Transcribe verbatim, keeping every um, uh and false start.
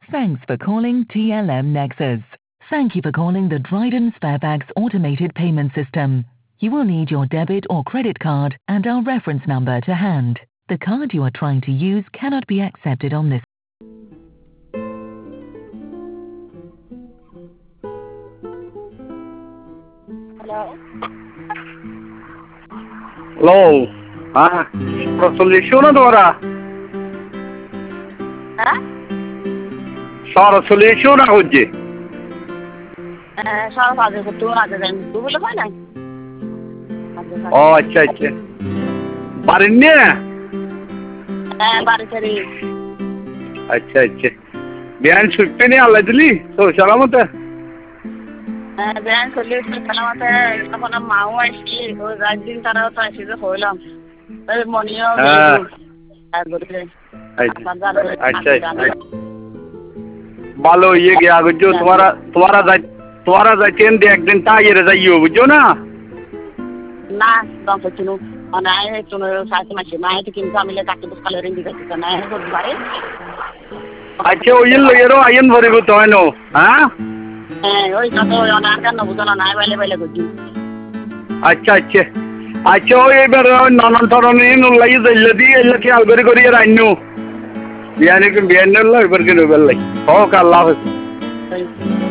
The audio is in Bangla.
Thanks for calling T L M Nexus. Thank you for calling the Dryden Sparebags automated payment system. You will need your debit or credit card and our reference number to hand. The card you are trying to use cannot be accepted on this. Hello? Hello. Ah, solution dora. হ্যাঁ Sara solution হচ্ছে। সারা কাজে করতে আছে যাই তুই বলে পাই নাই ও আচ্ছা আচ্ছা। বাড়ি নিয়ে? হ্যাঁ বাড়ি ছেড়ে আচ্ছা আচ্ছা। বিয়ান ছুটতে নিয়ে আল্লাহ দিলি তো সালামতে? হ্যাঁ ব্যায়াম করলে সালামতে এখন মাও আসছি ওই রাত দিন তারাও তো আসি যে হইলাম ওই মনিও হ্যাঁ আচ্ছা अच्छा ভালো ইয়ে গিয়া বুঝছো তোমারা তোমারা যাই তোমারা যাইতেন যে একদিন টাইরে যাইও বুঝছো না না দম পছনু মানে আই তুনো সাথে মাসে না এটা কিন্তু আমি কাকে তো কালের ইন্দি কাছে না এটা করতে পারে আচ্ছা ওই লইরো আইন ভরিব তো হয়নো হ্যাঁ হ্যাঁ ওই কত অনার কান বুঝো না নাই বাইলে বাইলে করছি আচ্ছা আচ্ছা আচ্ছা ওই এবার নানান ধরনের নুলাই যাইলে দি এলে খেয়াল করে করি রাইনো বিয়ানে বিয়ানে লাই এবার কেন বেলাই হোক আল্লাহ হাফেজ